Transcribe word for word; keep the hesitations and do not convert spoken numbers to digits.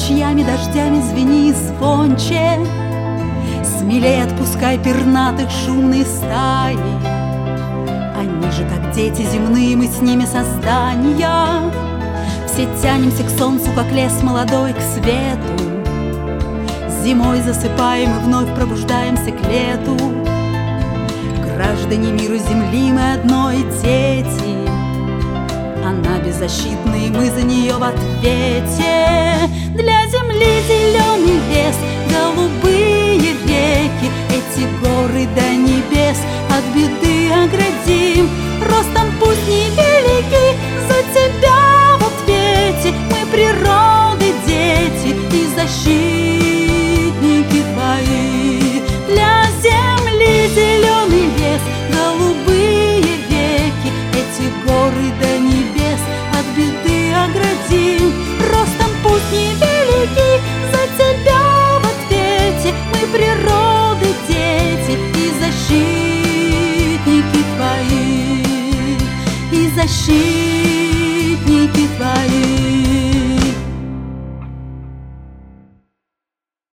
ручьями, дождями звени звонче, смелее отпускай пернатых шумные стаи. Они же, как дети земные, мы с ними создания. Все тянемся к солнцу, как лес молодой, к свету. Зимой засыпаем и вновь пробуждаемся к лету. Граждане мира земли, мы одной дети. Она беззащитна, и мы за нее в ответе. Для земли зеленый лес,